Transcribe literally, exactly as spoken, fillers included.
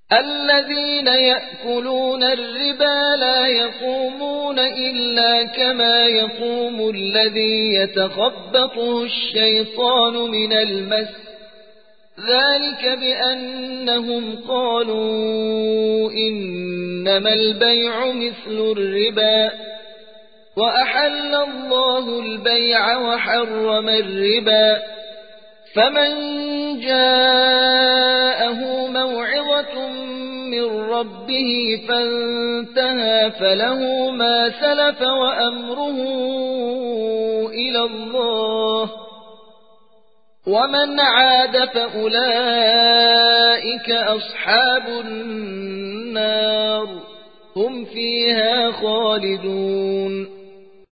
الذين يأكلون الربا لا يقومون إلا كما يقوم الذي يتخبطه الشيطان من المس، ذلك بأنهم قالوا إنما البيع مثل الربا وأحل الله البيع وحرم الربا. فمن جاءه موعظة من ربه فانتهى فله ما سلف وأمره إلى الله، ومن عاد فأولئك أصحاب النار هم فيها خالدون.